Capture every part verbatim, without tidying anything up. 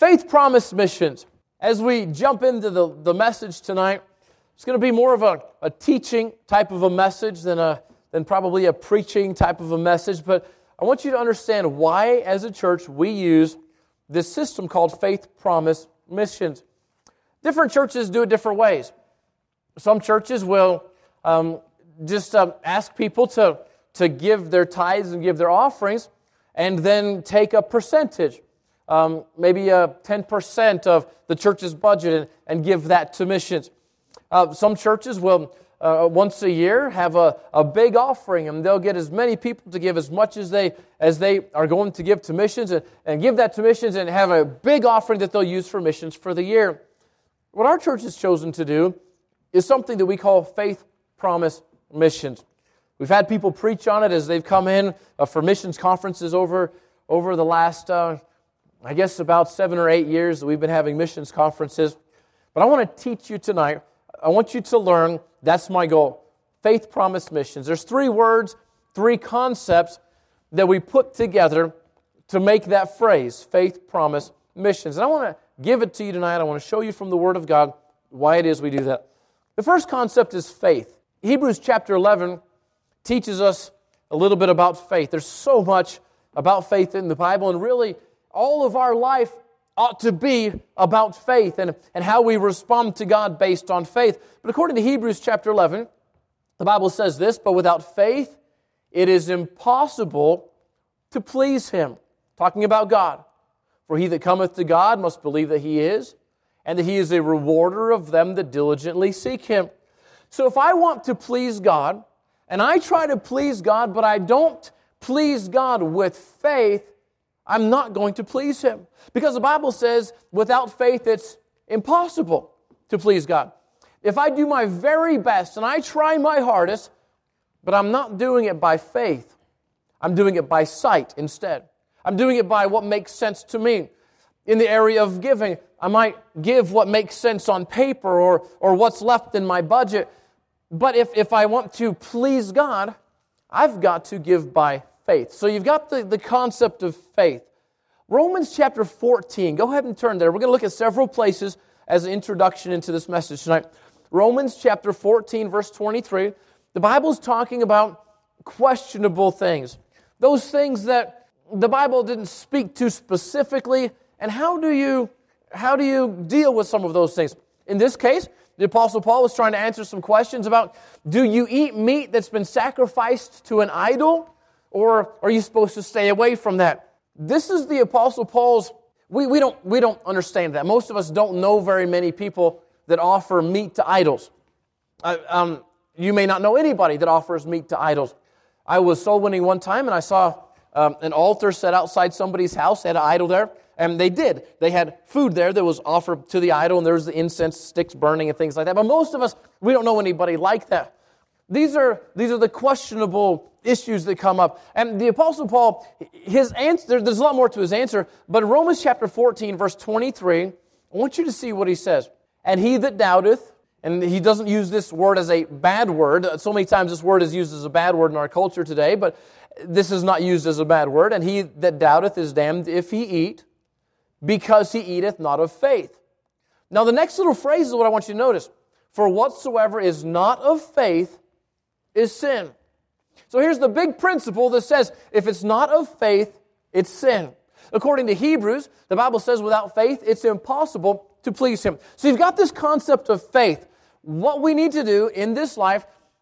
Faith Promise Missions. As we jump into the, the message tonight, it's going to be more of a, a teaching type of a message than a than probably a preaching type of a message, but I want you to understand why, as a church, we use this system called Faith Promise Missions. Different churches do it different ways. Some churches will um, just um, ask people to, to give their tithes and give their offerings, and then take a percentage, um, maybe a ten percent of the church's budget, and, and give that to missions. Uh, some churches will uh, once a year have a, a big offering, and they'll get as many people to give as much as they as they are going to give to missions, and, and give that to missions, and have a big offering that they'll use for missions for the year. What our church has chosen to do is something that we call Faith Promise Missions. We've had people preach on it as they've come in uh, for missions conferences over over the last, uh, I guess, about seven or eight years that we've been having missions conferences. But I want to teach you tonight. I want you to learn, that's my goal, Faith Promise Missions. There's three words, three concepts that we put together to make that phrase, Faith Promise Missions. And I want to give it to you tonight. I want to show you from the Word of God why it is we do that. The first concept is faith. Hebrews chapter eleven teaches us a little bit about faith. There's so much about faith in the Bible, and really all of our life ought to be about faith and, and how we respond to God based on faith. But according to Hebrews chapter eleven, the Bible says this, but without faith it is impossible to please Him. Talking about God. For he that cometh to God must believe that He is, and that He is a rewarder of them that diligently seek Him. So if I want to please God, and I try to please God, but I don't please God with faith, I'm not going to please Him. Because the Bible says, without faith, it's impossible to please God. If I do my very best, and I try my hardest, but I'm not doing it by faith, I'm doing it by sight instead. I'm doing it by what makes sense to me. In the area of giving, I might give what makes sense on paper or, or what's left in my budget. But if, if I want to please God, I've got to give by faith. So you've got the, the concept of faith. Romans chapter fourteen, go ahead and turn there. We're going to look at several places as an introduction into this message tonight. Romans chapter fourteen, verse twenty-three. The Bible's talking about questionable things. Those things that the Bible didn't speak to specifically. And how do you, how do you deal with some of those things? In this case, the Apostle Paul was trying to answer some questions about, do you eat meat that's been sacrificed to an idol? Or are you supposed to stay away from that? This is the Apostle Paul's, we, we don't we don't understand that. Most of us don't know very many people that offer meat to idols. Uh, um, you may not know anybody that offers meat to idols. I was soul winning one time, and I saw um, an altar set outside somebody's house. They had an idol there, and they did. They had food there that was offered to the idol, and there was the incense sticks burning and things like that. But most of us, we don't know anybody like that. These are these are the questionable issues that come up. And the Apostle Paul, his answer, there's a lot more to his answer, but in Romans chapter fourteen, verse twenty-three, I want you to see what he says. And he that doubteth, and he doesn't use this word as a bad word. So many times this word is used as a bad word in our culture today, but this is not used as a bad word. And he that doubteth is damned if he eat, because he eateth not of faith. Now the next little phrase is what I want you to notice. For whatsoever is not of faith is sin. So here's the big principle that says, if it's not of faith, it's sin. According to Hebrews, the Bible says without faith, it's impossible to please Him. So you've got this concept of faith. What we need to do in this life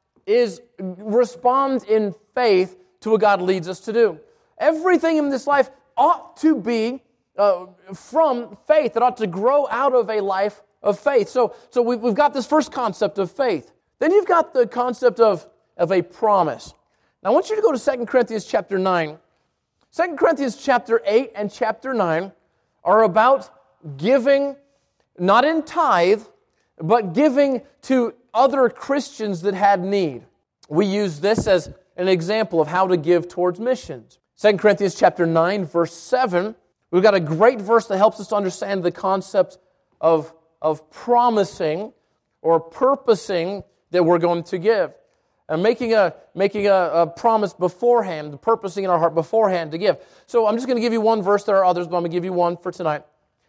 is respond in faith to what God leads us to do. Everything in this life ought to be uh, from faith. It ought to grow out of a life of faith. So, so we've, we've got this first concept of faith. Then you've got the concept of, of a promise. Now I want you to go to Second Corinthians chapter nine. Second Corinthians chapter eight and chapter nine are about giving, not in tithe, but giving to other Christians that had need. We use this as an example of how to give towards missions. Second Corinthians chapter nine, verse seven, we've got a great verse that helps us to understand the concept of, of promising or purposing that we're going to give. And making a making a, a promise beforehand, purposing in our heart beforehand to give. So I'm just going to give you one verse. There are others, but I'm going to give you one for tonight.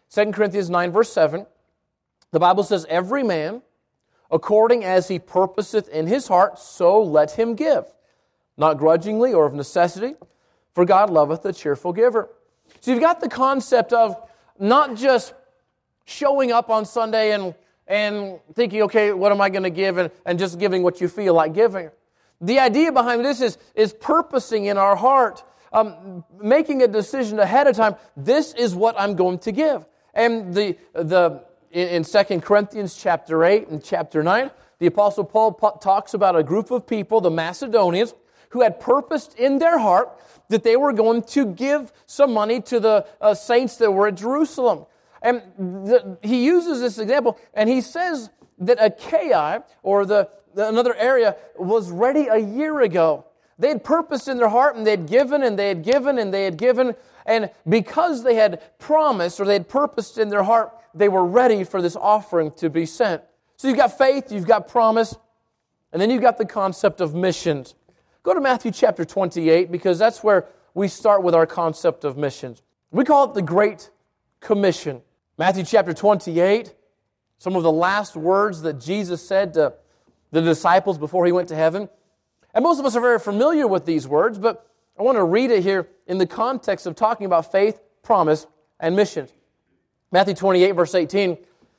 Second Corinthians nine, verse seven, the Bible says, every man, according as he purposeth in his heart, so let him give, not grudgingly or of necessity, for God loveth a cheerful giver. So you've got the concept of not just showing up on Sunday and, and thinking, okay, what am I going to give, and, and just giving what you feel like giving. The idea behind this is, is purposing in our heart, um, making a decision ahead of time, this is what I'm going to give. And the the in Second Corinthians chapter eight and chapter nine, the Apostle Paul talks about a group of people, the Macedonians, who had purposed in their heart that they were going to give some money to the uh, saints that were at Jerusalem. And the, he uses this example, and he says that Achaia, or the, the another area, was ready a year ago. They had purposed in their heart, and they had given, and they had given, and they had given, and because they had promised, or they had purposed in their heart, they were ready for this offering to be sent. So you've got faith, you've got promise, and then you've got the concept of missions. Go to Matthew chapter twenty-eight, because that's where we start with our concept of missions. We call it the Great Commission. Matthew chapter twenty-eight, some of the last words that Jesus said to the disciples before he went to heaven. And most of us are very familiar with these words, but I want to read it here in the context of talking about faith, promise, and missions. Matthew twenty-eight, verse eighteen,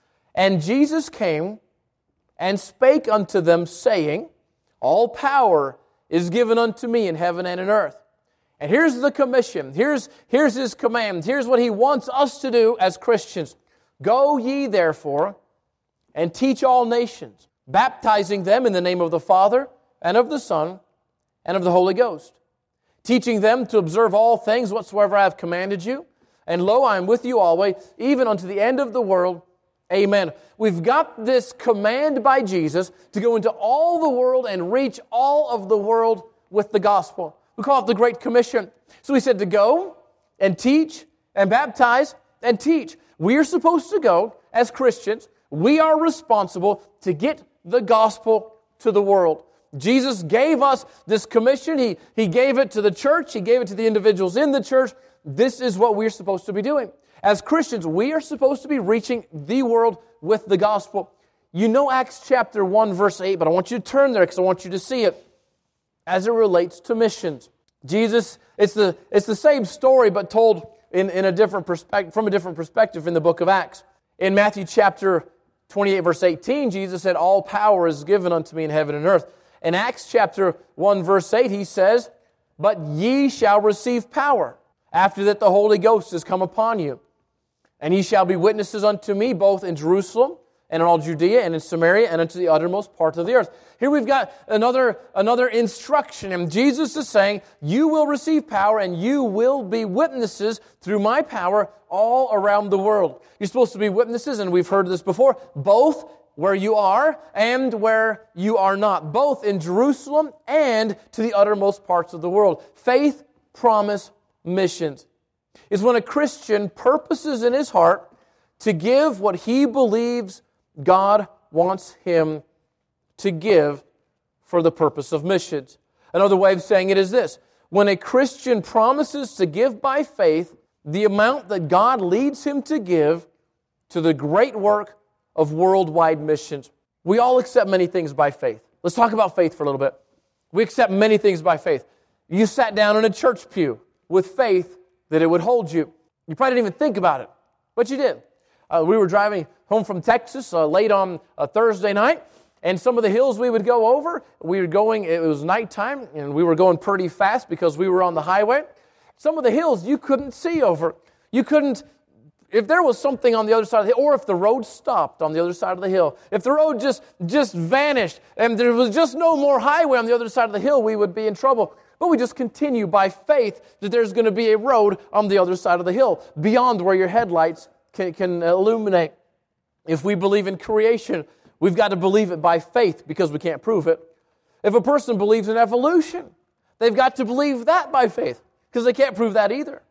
and Jesus came and spake unto them, saying, all power is given unto me in heaven and in earth. And here's the commission. Here's, here's His command. Here's what He wants us to do as Christians. Go ye therefore and teach all nations, baptizing them in the name of the Father and of the Son and of the Holy Ghost, teaching them to observe all things whatsoever I have commanded you. And lo, I am with you always, even unto the end of the world. Amen. We've got this command by Jesus to go into all the world and reach all of the world with the gospel. We call it the Great Commission. So He said to go and teach and baptize and teach. We are supposed to go as Christians. We are responsible to get the gospel to the world. Jesus gave us this commission. He, he gave it to the church. He gave it to the individuals in the church. This is what we're supposed to be doing. As Christians, we are supposed to be reaching the world with the gospel. You know Acts chapter one, verse eight, but I want you to turn there because I want you to see it as it relates to missions. Jesus, it's the, it's the same story, but told in, in a different perspective, from a different perspective in the book of Acts. In Matthew chapter twenty-eight, verse eighteen, Jesus said, all power is given unto me in heaven and earth. In Acts chapter one, verse eight, He says, but ye shall receive power. After that the Holy Ghost is come upon you. And ye shall be witnesses unto me both in Jerusalem and in all Judea and in Samaria and unto the uttermost part of the earth. Here we've got another, another instruction. And Jesus is saying, you will receive power and you will be witnesses through my power all around the world. You're supposed to be witnesses, and we've heard this before, both where you are and where you are not. Both in Jerusalem and to the uttermost parts of the world. Faith, promise, missions is when a Christian purposes in his heart to give what he believes God wants him to give for the purpose of missions. Another way of saying it is this: when a Christian promises to give by faith the amount that God leads him to give to the great work of worldwide missions. We all accept many things by faith. Let's talk about faith for a little bit. We accept many things by faith. You sat down in a church pew with faith that it would hold you. You probably didn't even think about it, but you did. Uh, we were driving home from Texas uh, late on a Thursday night, and some of the hills we would go over, we were going, it was nighttime, and we were going pretty fast because we were on the highway. Some of the hills you couldn't see over. You couldn't, if there was something on the other side of the hill, or if the road stopped on the other side of the hill, if the road just, just vanished, and there was just no more highway on the other side of the hill, we would be in trouble. But we just continue by faith that there's going to be a road on the other side of the hill, beyond where your headlights can, can illuminate. If we believe in creation, we've got to believe it by faith because we can't prove it. If a person believes in evolution, they've got to believe that by faith because they can't prove that either.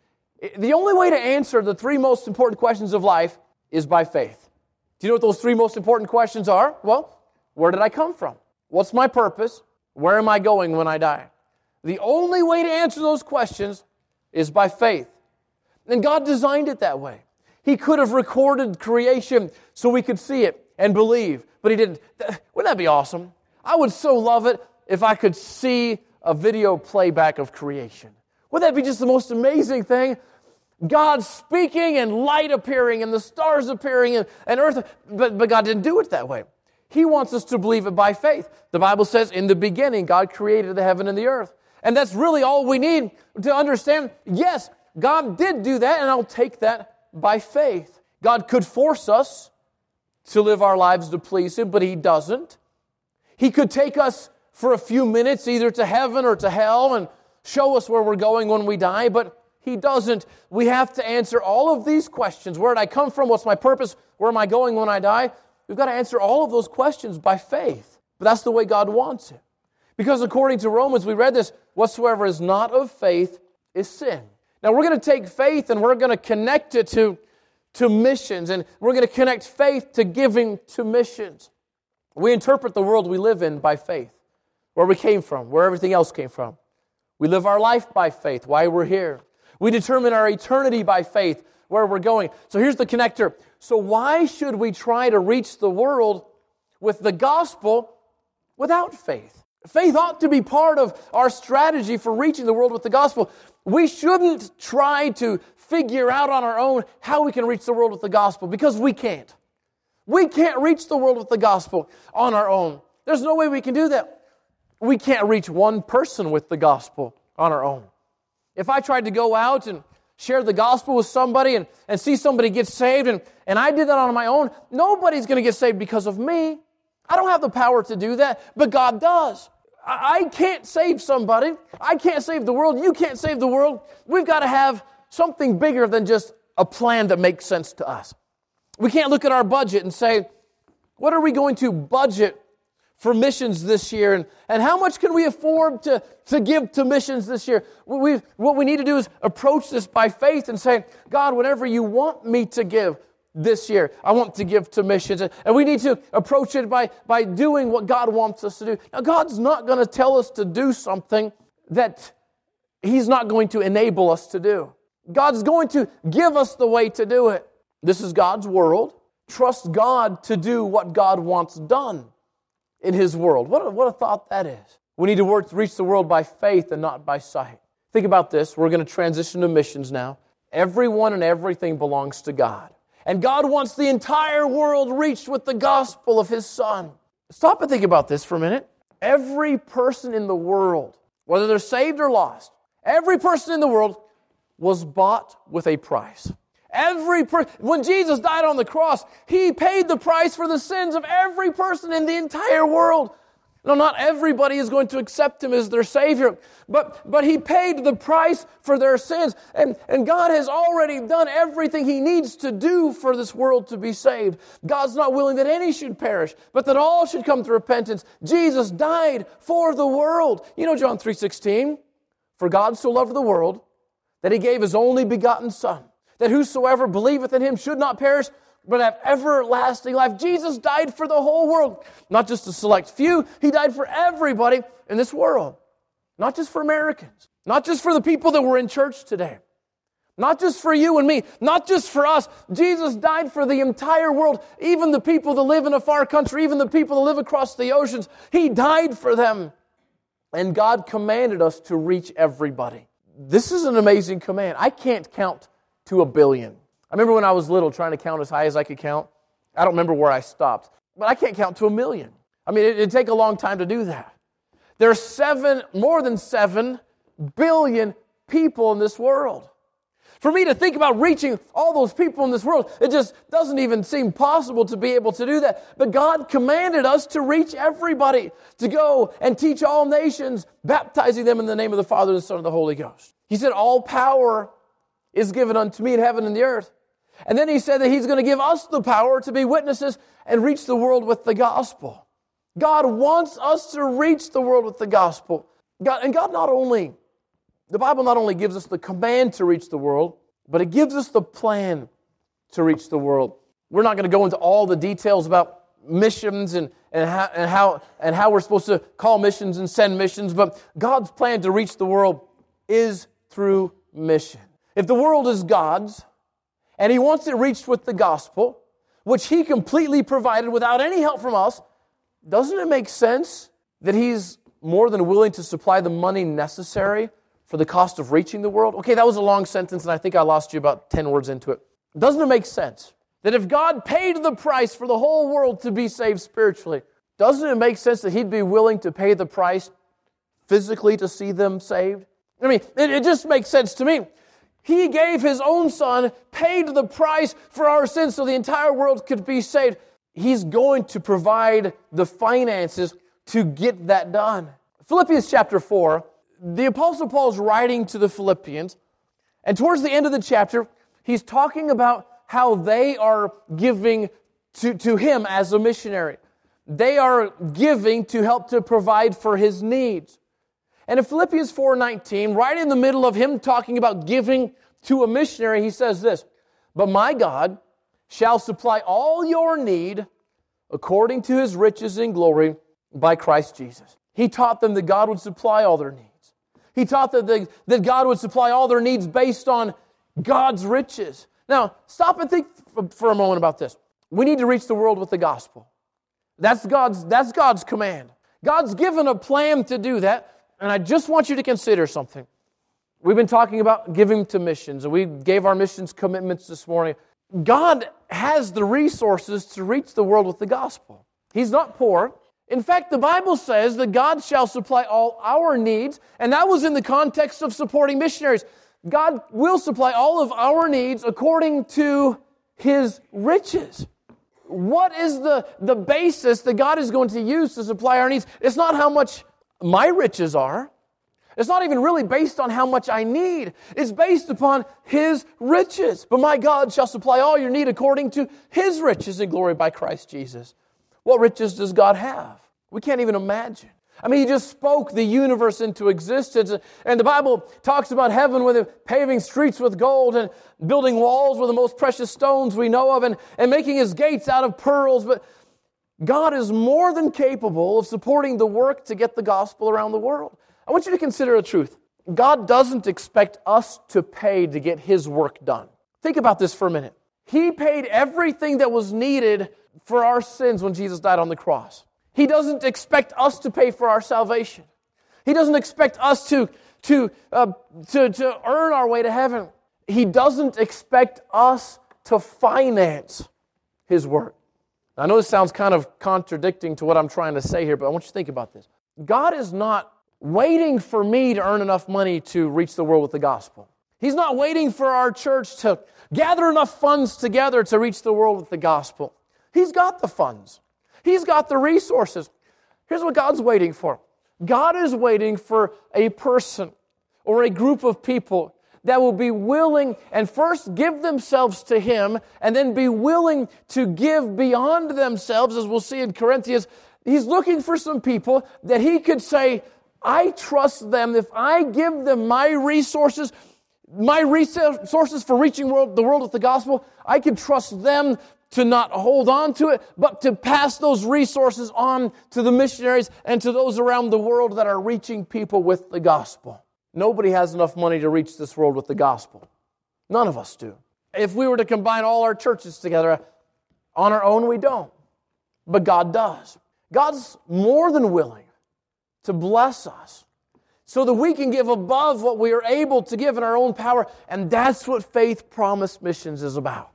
The only way to answer the three most important questions of life is by faith. Do you know what those three most important questions are? Well, where did I come from? What's my purpose? Where am I going when I die? The only way to answer those questions is by faith. And God designed it that way. He could have recorded creation so we could see it and believe, but He didn't. Wouldn't that be awesome? I would so love it if I could see a video playback of creation. Wouldn't that be just the most amazing thing? God speaking and light appearing and the stars appearing and, and earth, but, but God didn't do it that way. He wants us to believe it by faith. The Bible says, in the beginning, God created the heaven and the earth. And that's really all we need to understand. Yes, God did do that, and I'll take that by faith. God could force us to live our lives to please Him, but He doesn't. He could take us for a few minutes either to heaven or to hell and show us where we're going when we die, but He doesn't. We have to answer all of these questions. Where did I come from? What's my purpose? Where am I going when I die? We've got to answer all of those questions by faith. But that's the way God wants it. Because according to Romans, we read this, whatsoever is not of faith is sin. Now we're going to take faith and we're going to connect it to, to missions. And we're going to connect faith to giving to missions. We interpret the world we live in by faith. Where we came from, where everything else came from. We live our life by faith, why we're here. We determine our eternity by faith, where we're going. So here's the connector. So why should we try to reach the world with the gospel without faith? Faith ought to be part of our strategy for reaching the world with the gospel. We shouldn't try to figure out on our own how we can reach the world with the gospel, because we can't. We can't reach the world with the gospel on our own. There's no way we can do that. We can't reach one person with the gospel on our own. If I tried to go out and share the gospel with somebody and, and see somebody get saved, and, and I did that on my own, nobody's going to get saved because of me. I don't have the power to do that, but God does. I, I can't save somebody. I can't save the world. You can't save the world. We've got to have something bigger than just a plan that makes sense to us. We can't look at our budget and say, what are we going to budget for missions this year, and, and how much can we afford to, to give to missions this year? We, what we need to do is approach this by faith and say, God, whatever you want me to give this year, I want to give to missions. And, and we need to approach it by, by doing what God wants us to do. Now, God's not going to tell us to do something that He's not going to enable us to do. God's going to give us the way to do it. This is God's world. Trust God to do what God wants done in His world. What a, what a thought that is. We need to work, reach the world by faith and not by sight. Think about this. We're going to transition to missions now. Everyone and everything belongs to God. And God wants the entire world reached with the gospel of His Son. Stop and think about this for a minute. Every person in the world, whether they're saved or lost, every person in the world was bought with a price. Every per- when Jesus died on the cross, He paid the price for the sins of every person in the entire world. Now, not everybody is going to accept Him as their Savior, but, but He paid the price for their sins. And, and God has already done everything He needs to do for this world to be saved. God's not willing that any should perish, but that all should come to repentance. Jesus died for the world. You know John three sixteen, for God so loved the world that He gave His only begotten Son, that whosoever believeth in Him should not perish, but have everlasting life. Jesus died for the whole world, not just a select few. He died for everybody in this world, not just for Americans, not just for the people that were in church today, not just for you and me, not just for us. Jesus died for the entire world, even the people that live in a far country, even the people that live across the oceans. He died for them, and God commanded us to reach everybody. This is an amazing command. I can't count to a billion. I remember when I was little trying to count as high as I could count. I don't remember where I stopped, but I can't count to a million. I mean, it'd take a long time to do that. There are seven, more than seven billion people in this world. For me to think about reaching all those people in this world, it just doesn't even seem possible to be able to do that. But God commanded us to reach everybody, to go and teach all nations, baptizing them in the name of the Father, the Son, and the Holy Ghost. He said, all power is given unto me in heaven and the earth. And then He said that He's going to give us the power to be witnesses and reach the world with the gospel. God wants us to reach the world with the gospel. God, and God not only, the Bible not only gives us the command to reach the world, but it gives us the plan to reach the world. We're not going to go into all the details about missions and, and, how, and, how, and how we're supposed to call missions and send missions, but God's plan to reach the world is through mission. If the world is God's, and He wants it reached with the gospel, which He completely provided without any help from us, doesn't it make sense that He's more than willing to supply the money necessary for the cost of reaching the world? Okay, that was a long sentence, and I think I lost you about ten words into it. Doesn't it make sense that if God paid the price for the whole world to be saved spiritually, doesn't it make sense that He'd be willing to pay the price physically to see them saved? I mean, it, it just makes sense to me. He gave His own Son, paid the price for our sins so the entire world could be saved. He's going to provide the finances to get that done. Philippians chapter four, the Apostle Paul is writing to the Philippians, and towards the end of the chapter, he's talking about how they are giving to, to him as a missionary. They are giving to help to provide for his needs. And in Philippians four nineteen, right in the middle of him talking about giving to a missionary, he says this, "But my God shall supply all your need according to His riches in glory by Christ Jesus." He taught them that God would supply all their needs. He taught them that, that God would supply all their needs based on God's riches. Now, stop and think for a moment about this. We need to reach the world with the gospel. That's God's, that's God's command. God's given a plan to do that, and I just want you to consider something. We've been talking about giving to missions, and we gave our missions commitments this morning. God has the resources to reach the world with the gospel. He's not poor. In fact, the Bible says that God shall supply all our needs, and that was in the context of supporting missionaries. God will supply all of our needs according to His riches. What is the, the basis that God is going to use to supply our needs? It's not how much my riches are. It's not even really based on how much I need. It's based upon His riches. But my God shall supply all your need according to His riches in glory by Christ Jesus. What riches does God have? We can't even imagine. I mean, He just spoke the universe into existence. And the Bible talks about heaven with Him paving streets with gold and building walls with the most precious stones we know of and, and making His gates out of pearls. But God is more than capable of supporting the work to get the gospel around the world. I want you to consider a truth. God doesn't expect us to pay to get His work done. Think about this for a minute. He paid everything that was needed for our sins when Jesus died on the cross. He doesn't expect us to pay for our salvation. He doesn't expect us to, to, uh, to, to earn our way to heaven. He doesn't expect us to finance His work. Now, I know this sounds kind of contradicting to what I'm trying to say here, but I want you to think about this. God is not waiting for me to earn enough money to reach the world with the gospel. He's not waiting for our church to gather enough funds together to reach the world with the gospel. He's got the funds. He's got the resources. Here's what God's waiting for. God is waiting for a person or a group of people that will be willing and first give themselves to Him and then be willing to give beyond themselves, as we'll see in Corinthians. He's looking for some people that He could say, I trust them. If I give them my resources, my resources for reaching world, the world with the gospel, I can trust them to not hold on to it, but to pass those resources on to the missionaries and to those around the world that are reaching people with the gospel. Nobody has enough money to reach this world with the gospel. None of us do. If we were to combine all our churches together, on our own we don't. But God does. God's more than willing to bless us so that we can give above what we are able to give in our own power. And that's what Faith Promise Missions is about.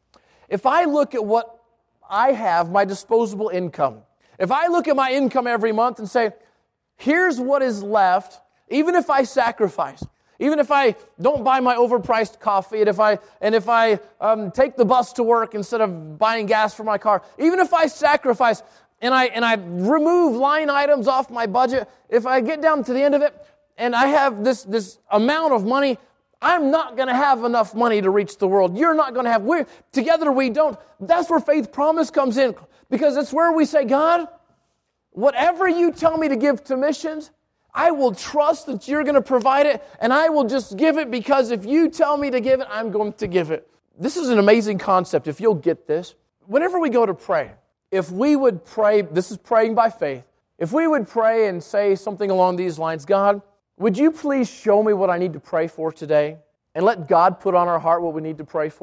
If I look at what I have, my disposable income, if I look at my income every month and say, here's what is left, even if I sacrifice, even if I don't buy my overpriced coffee, and if I and if I um, take the bus to work instead of buying gas for my car, even if I sacrifice and I and I remove line items off my budget, if I get down to the end of it and I have this this amount of money, I'm not going to have enough money to reach the world. You're not going to have. We're together. We don't. That's where Faith Promise comes in, because it's where we say, God, whatever you tell me to give to missions, I will trust that you're going to provide it, and I will just give it because if you tell me to give it, I'm going to give it. This is an amazing concept, if you'll get this. Whenever we go to pray, if we would pray, this is praying by faith, if we would pray and say something along these lines, God, would you please show me what I need to pray for today? And let God put on our heart what we need to pray for.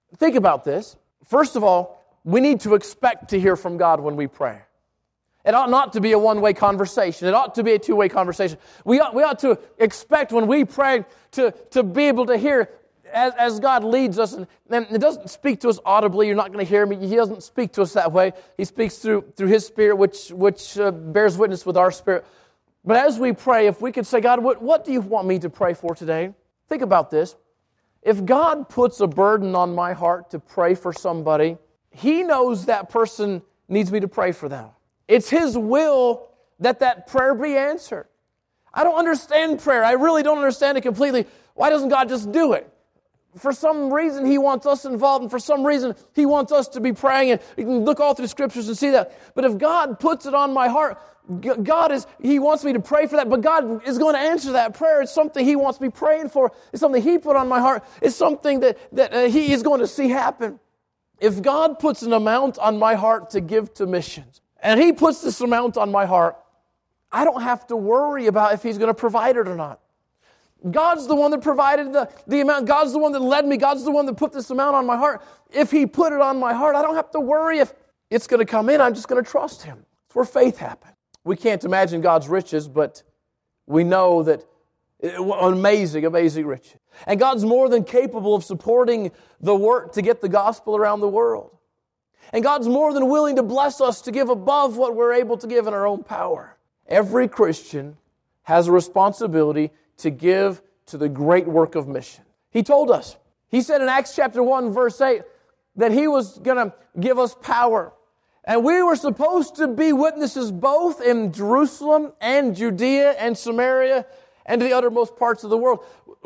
think about this. First of all, we need to expect to hear from God when we pray. It ought not to be a one-way conversation. It ought to be a two-way conversation. We ought, we ought to expect when we pray to, to be able to hear as, as God leads us. And, and it doesn't speak to us audibly. You're not going to hear me. He doesn't speak to us that way. He speaks through, through His Spirit, which, which uh, bears witness with our spirit. But as we pray, if we could say, God, what, what do you want me to pray for today? Think about this. If God puts a burden on my heart to pray for somebody, He knows that person needs me to pray for them. It's His will that that prayer be answered. I don't understand prayer. I really don't understand it completely. Why doesn't God just do it? For some reason, He wants us involved, and for some reason, He wants us to be praying. And you can look all through the Scriptures and see that. But if God puts it on my heart, God is, He wants me to pray for that, but God is going to answer that prayer. It's something He wants me praying for. It's something He put on my heart. It's something that, that uh, He is going to see happen. If God puts an amount on my heart to give to missions, and He puts this amount on my heart, I don't have to worry about if He's going to provide it or not. God's the one that provided the, the amount. God's the one that led me. God's the one that put this amount on my heart. If He put it on my heart, I don't have to worry if it's going to come in. I'm just going to trust Him. It's where faith happens. We can't imagine God's riches, but we know that amazing, amazing riches. And God's more than capable of supporting the work to get the gospel around the world. And God's more than willing to bless us to give above what we're able to give in our own power. Every Christian has a responsibility to give to the great work of mission. He told us, He said in Acts chapter one, verse eight, that He was going to give us power. And we were supposed to be witnesses both in Jerusalem and Judea and Samaria and to the uttermost parts of the world.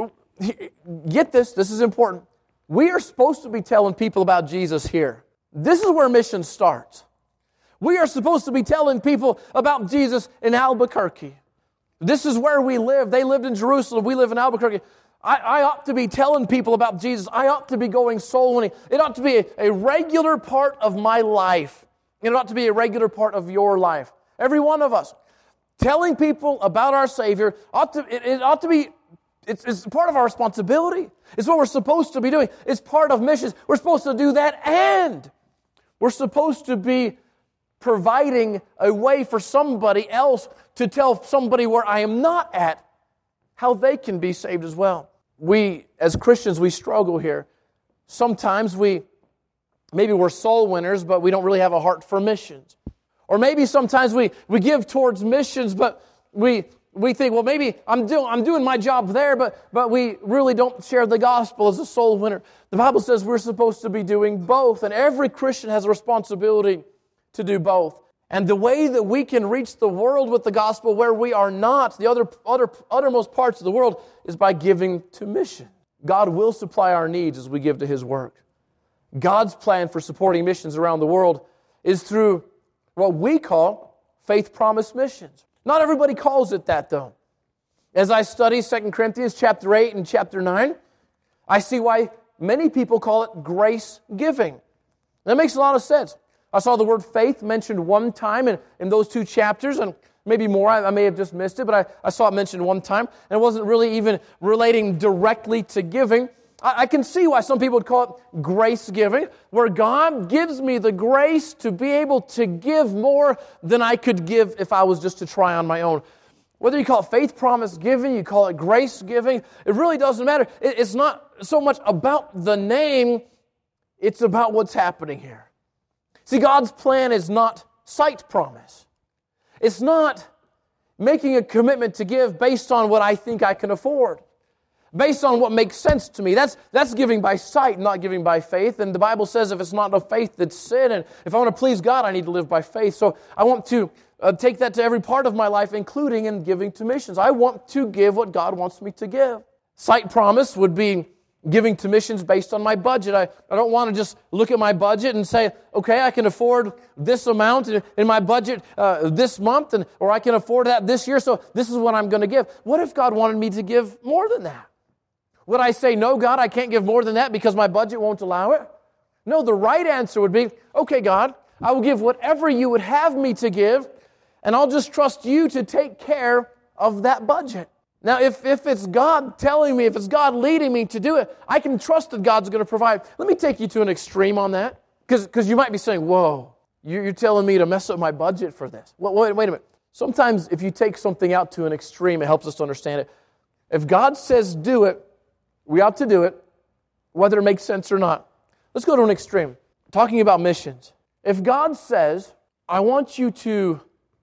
Get this, this is important. We are supposed to be telling people about Jesus here. This is where mission starts. We are supposed to be telling people about Jesus in Albuquerque. This is where we live. They lived in Jerusalem. We live in Albuquerque. I, I ought to be telling people about Jesus. I ought to be going soul winning. It ought to be a, a regular part of my life. It ought to be a regular part of your life. Every one of us. Telling people about our Savior, ought to, it, it ought to be, it's, it's part of our responsibility. It's what we're supposed to be doing. It's part of missions. We're supposed to do that, and we're supposed to be providing a way for somebody else to tell somebody where I am not at how they can be saved as well. We, as Christians, we struggle here. Sometimes we, maybe we're soul winners, but we don't really have a heart for missions. Or maybe sometimes we, we give towards missions, but we we think, well, maybe I'm doing I'm doing my job there, but but we really don't share the gospel as a soul winner. The Bible says we're supposed to be doing both, and every Christian has a responsibility to do both. And the way that we can reach the world with the gospel where we are not, the other, other uttermost parts of the world, is by giving to mission. God will supply our needs as we give to His work. God's plan for supporting missions around the world is through what we call faith promise missions. Not everybody calls it that, though. As I study Second Corinthians chapter eight and chapter nine, I see why many people call it grace giving. That makes a lot of sense. I saw the word faith mentioned one time in, in those two chapters, and maybe more. I, I may have just missed it, but I, I saw it mentioned one time, and it wasn't really even relating directly to giving. I, I can see why some people would call it grace giving, where God gives me the grace to be able to give more than I could give if I was just to try on my own. Whether you call it faith promise giving, you call it grace giving, it really doesn't matter. It, it's not so much about the name, it's about what's happening here. See, God's plan is not sight promise. It's not making a commitment to give based on what I think I can afford, based on what makes sense to me. That's that's giving by sight, not giving by faith. And the Bible says if it's not of faith, that's sin. And if I want to please God, I need to live by faith. So I want to uh, take that to every part of my life, including in giving to missions. I want to give what God wants me to give. Sight promise would be giving to missions based on my budget. I, I don't want to just look at my budget and say, okay, I can afford this amount in, in my budget uh, this month, and or I can afford that this year, so this is what I'm going to give. What if God wanted me to give more than that? Would I say, no, God, I can't give more than that because my budget won't allow it? No, the right answer would be, okay, God, I will give whatever you would have me to give, and I'll just trust you to take care of that budget. Now, if, if it's God telling me, if it's God leading me to do it, I can trust that God's going to provide. Let me take you to an extreme on that, because you might be saying, whoa, you're telling me to mess up my budget for this. Well, wait, wait a minute. Sometimes if you take something out to an extreme, it helps us to understand it. If God says do it, we ought to do it, whether it makes sense or not. Let's go to an extreme. Talking about missions. If God says, I want you to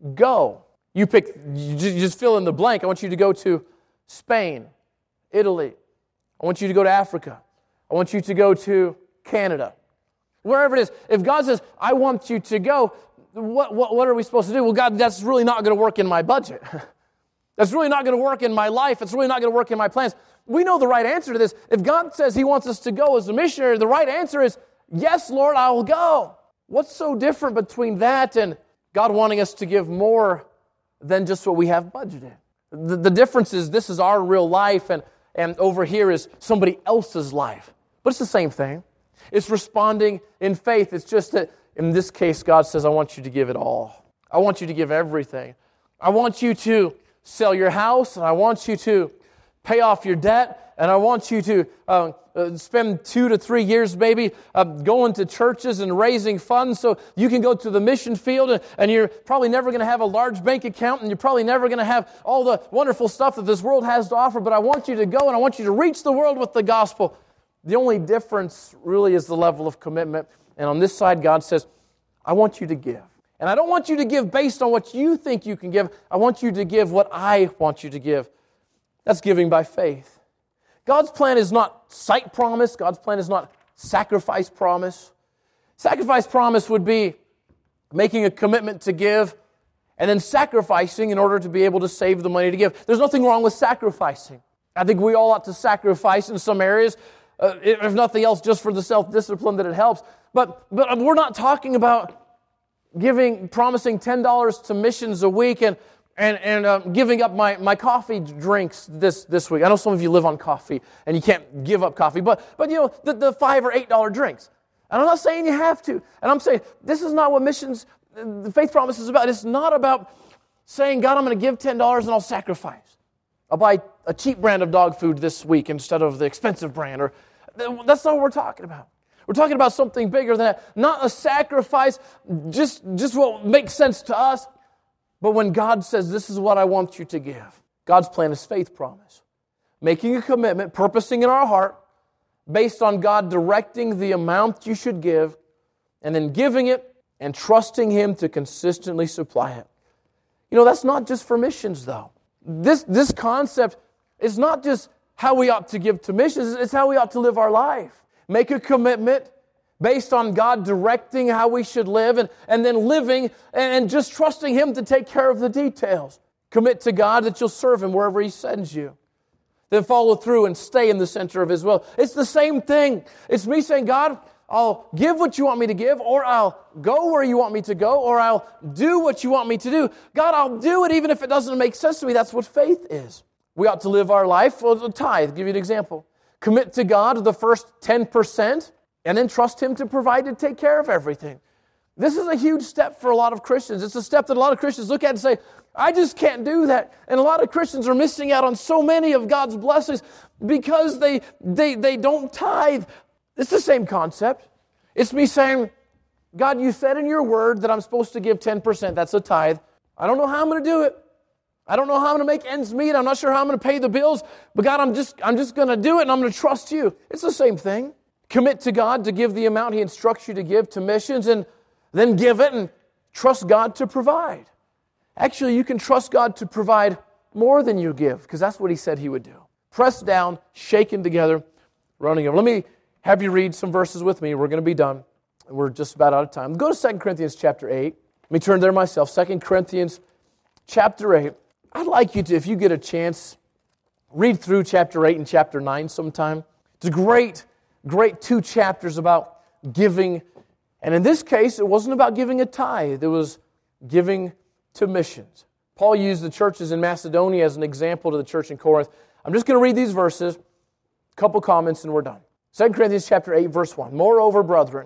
go, you pick, you just fill in the blank. I want you to go to Spain, Italy. I want you to go to Africa. I want you to go to Canada. Wherever it is. If God says, I want you to go, what, what, what are we supposed to do? Well, God, that's really not going to work in my budget. That's really not going to work in my life. It's really not going to work in my plans. We know the right answer to this. If God says He wants us to go as a missionary, the right answer is, yes, Lord, I will go. What's so different between that and God wanting us to give more than just what we have budgeted? The, the difference is this is our real life, and, and over here is somebody else's life. But it's the same thing. It's responding in faith. It's just that in this case, God says, I want you to give it all. I want you to give everything. I want you to sell your house, and I want you to pay off your debt, and I want you to uh, uh, spend two to three years maybe uh, going to churches and raising funds so you can go to the mission field, and, and you're probably never going to have a large bank account, and you're probably never going to have all the wonderful stuff that this world has to offer, but I want you to go, and I want you to reach the world with the gospel. The only difference really is the level of commitment. And on this side, God says, I want you to give. And I don't want you to give based on what you think you can give. I want you to give what I want you to give. That's giving by faith. God's plan is not sight promise. God's plan is not sacrifice promise. Sacrifice promise would be making a commitment to give and then sacrificing in order to be able to save the money to give. There's nothing wrong with sacrificing. I think we all ought to sacrifice in some areas, uh, if nothing else, just for the self-discipline that it helps. But, but we're not talking about giving, promising ten dollars to missions a week and and, and uh, giving up my, my coffee drinks this, this week. I know some of you live on coffee and you can't give up coffee, but but you know, the, the five or eight dollar drinks. And I'm not saying you have to. And I'm saying this is not what missions, the faith promise is about. It's not about saying, God, I'm going to give ten dollars and I'll sacrifice. I'll buy a cheap brand of dog food this week instead of the expensive brand. Or that's not what we're talking about. We're talking about something bigger than that. Not a sacrifice, just, just what makes sense to us. But when God says, this is what I want you to give, God's plan is faith promise. Making a commitment, purposing in our heart, based on God directing the amount you should give, and then giving it and trusting Him to consistently supply it. You know, that's not just for missions, though. This, this concept is not just how we ought to give to missions, it's how we ought to live our life. Make a commitment based on God directing how we should live, and, and then living and, and just trusting Him to take care of the details. Commit to God that you'll serve Him wherever He sends you. Then follow through and stay in the center of His will. It's the same thing. It's me saying, God, I'll give what you want me to give, or I'll go where you want me to go, or I'll do what you want me to do. God, I'll do it even if it doesn't make sense to me. That's what faith is. We ought to live our life with a tithe. I'll give you an example. Commit to God the first ten percent, and then trust Him to provide and take care of everything. This is a huge step for a lot of Christians. It's a step that a lot of Christians look at and say, I just can't do that. And a lot of Christians are missing out on so many of God's blessings because they, they, they don't tithe. It's the same concept. It's me saying, God, you said in your word that I'm supposed to give ten percent. That's a tithe. I don't know how I'm going to do it. I don't know how I'm going to make ends meet. I'm not sure how I'm going to pay the bills. But God, I'm just, I'm just going to do it, and I'm going to trust you. It's the same thing. Commit to God to give the amount He instructs you to give to missions, and then give it and trust God to provide. Actually, you can trust God to provide more than you give, because that's what He said He would do. Pressed down, shaken together, running over. Let me have you read some verses with me. We're going to be done. We're just about out of time. Go to Second Corinthians chapter eight. Let me turn there myself. Second Corinthians chapter eight. I'd like you to, if you get a chance, read through chapter eight and chapter nine sometime. It's a great, great two chapters about giving. And in this case, it wasn't about giving a tithe. It was giving to missions. Paul used the churches in Macedonia as an example to the church in Corinth. I'm just going to read these verses, a couple comments, and we're done. Second Corinthians chapter eight, verse one. Moreover, brethren,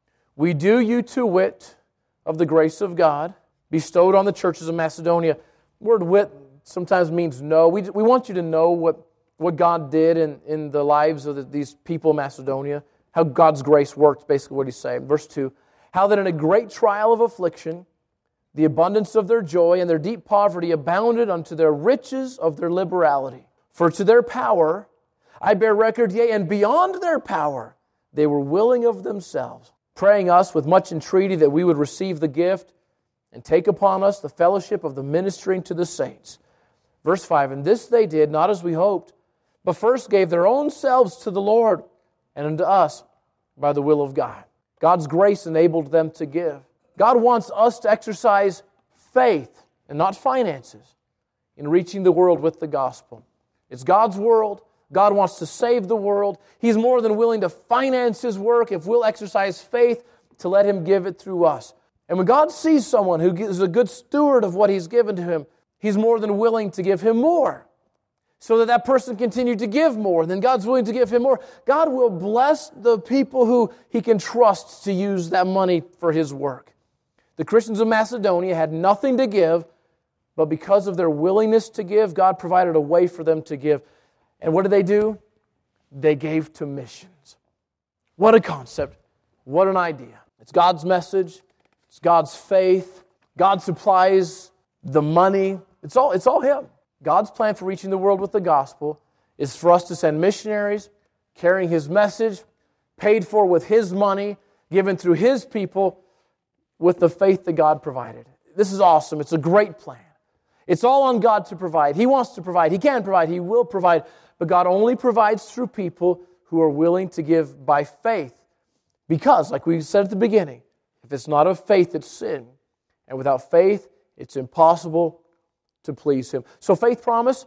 we do you to wit of the grace of God bestowed on the churches of Macedonia. The word wit sometimes means know. We, we want you to know what, what God did in, in the lives of the, these people in Macedonia, how God's grace worked, basically what he's saying. Verse two, how that in a great trial of affliction, the abundance of their joy and their deep poverty abounded unto their riches of their liberality. For to their power I bear record, yea, and beyond their power they were willing of themselves, praying us with much entreaty that we would receive the gift and take upon us the fellowship of the ministering to the saints. Verse five, and this they did, not as we hoped, but first gave their own selves to the Lord and unto us by the will of God. God's grace enabled them to give. God wants us to exercise faith and not finances in reaching the world with the gospel. It's God's world. God wants to save the world. He's more than willing to finance His work if we'll exercise faith to let Him give it through us. And when God sees someone who is a good steward of what He's given to him, He's more than willing to give him more, so that that person continued to give more. Then God's willing to give him more. God will bless the people who He can trust to use that money for His work. The Christians of Macedonia had nothing to give, but because of their willingness to give, God provided a way for them to give. And what did they do? They gave to missions. What a concept. What an idea. It's God's message. It's God's faith. God supplies the money. It's all, it's all Him. God's plan for reaching the world with the gospel is for us to send missionaries carrying His message, paid for with His money, given through His people, with the faith that God provided. This is awesome. It's a great plan. It's all on God to provide. He wants to provide. He can provide. He will provide. But God only provides through people who are willing to give by faith. Because, like we said at the beginning, if it's not of faith, it's sin. And without faith, it's impossible to please Him. So faith promise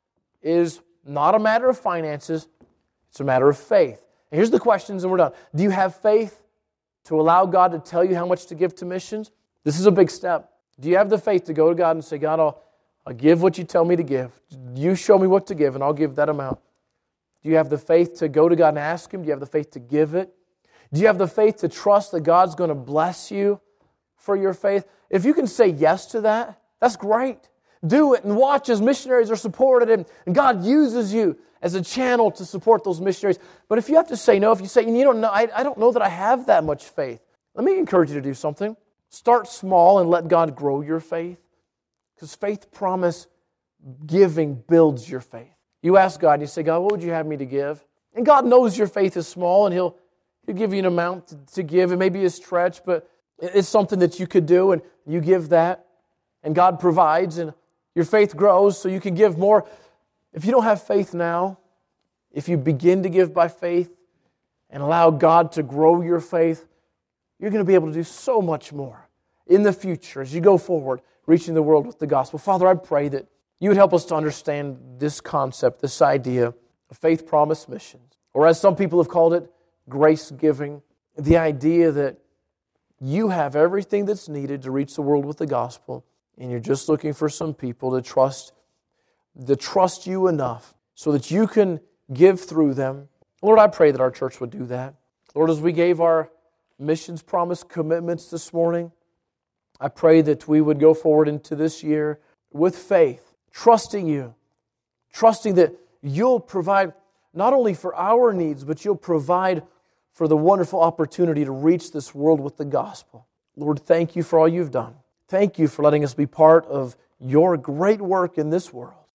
is not a matter of finances. It's a matter of faith. And here's the questions and we're done. Do you have faith to allow God to tell you how much to give to missions? This is a big step. Do you have the faith to go to God and say, God, I'll, I'll give what you tell me to give. You show me what to give and I'll give that amount. Do you have the faith to go to God and ask Him? Do you have the faith to give it? Do you have the faith to trust that God's going to bless you for your faith? If you can say yes to that, that's great. Do it and watch as missionaries are supported and God uses you as a channel to support those missionaries. But if you have to say no, if you say, you don't know, I, I don't know that I have that much faith, let me encourage you to do something. Start small and let God grow your faith. Because faith promise giving builds your faith. You ask God and you say, God, what would you have me to give? And God knows your faith is small and He'll, he'll give you an amount to, to give. It may be a stretch, but it's something that you could do and you give that. And God provides and your faith grows so you can give more. If you don't have faith now, if you begin to give by faith and allow God to grow your faith, you're going to be able to do so much more in the future as you go forward, reaching the world with the gospel. Father, I pray that You would help us to understand this concept, this idea of faith promise missions, or as some people have called it, grace giving, the idea that You have everything that's needed to reach the world with the gospel, and You're just looking for some people to trust, to trust You enough so that You can give through them. Lord, I pray that our church would do that. Lord, as we gave our missions promise commitments this morning, I pray that we would go forward into this year with faith, trusting You, trusting that You'll provide not only for our needs, but You'll provide for the wonderful opportunity to reach this world with the gospel. Lord, thank You for all You've done. Thank You for letting us be part of Your great work in this world.